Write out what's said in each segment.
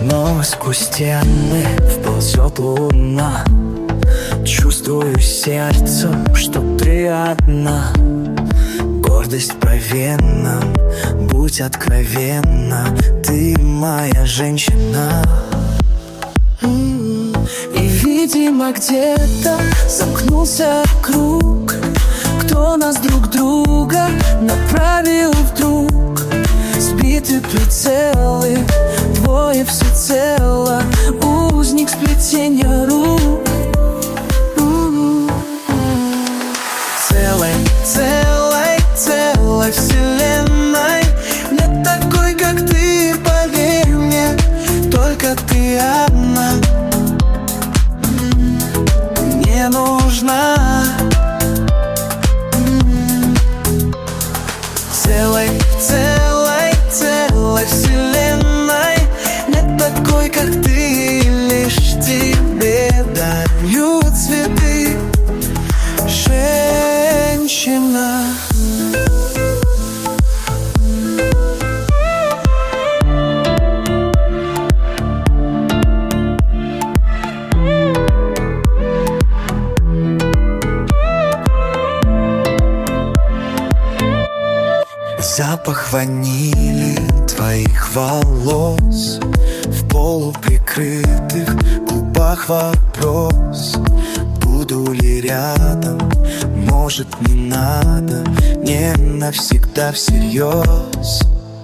Но сквозь стены вползет луна. Чувствую сердцем, что ты одна. Гордость по венам, будь откровенна. Ты моя женщина. И, видимо, где-то замкнулся круг. Кто нас друг друга направил вдруг? Сбиты прицелы, двое всецело. Узник сплетения рук. Целой, целой, целой вселенной нет такой, как ты, поверь мне. Только ты одна не нужна. Целой, целой, целой вселенной нет такой, как ты. Лишь тебе дарю цветы, женщина. Запах ванили твоих волос, в полуприкрытых губах вопрос: буду ли рядом, может, не надо, не навсегда всерьез.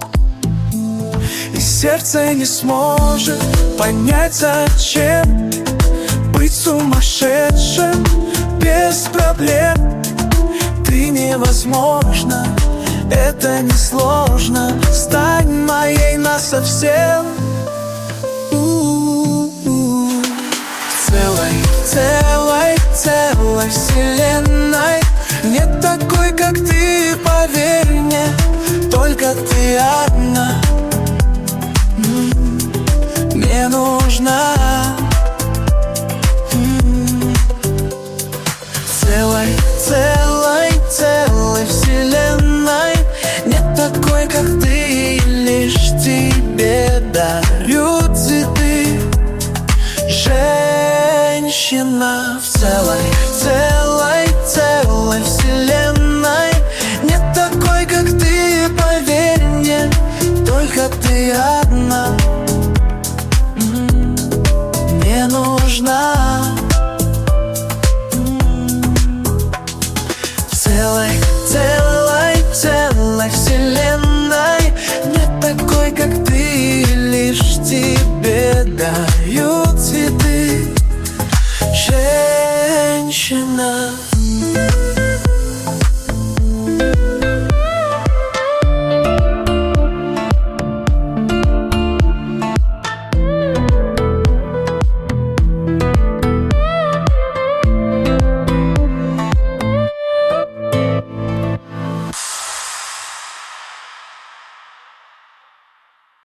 И сердце не сможет понять, зачем быть сумасшедшим без проблем. Ты невозможно, это несложно, стань моей насовсем. Целой, целой, целой вселенной нет такой, как ты, поверь мне. Только ты одна не нужна. Целой, целой, целой вселенной нет такой, как ты. Лишь тебе дарю цветы, женщина. В целой, целой, целой вселенной нет такой, как ты, поверь мне. Только ты одна не нужна. Целой, целой, целой вселенной нет такой, как ты. Лишь тебе даю цветы, женщина.